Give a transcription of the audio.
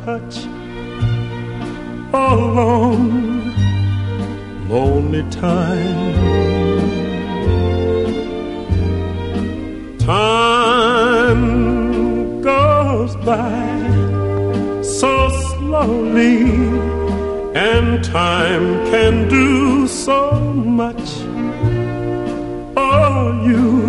touch. A long, lonely time. Time goes by so slowly, and time can do so much. Oh, you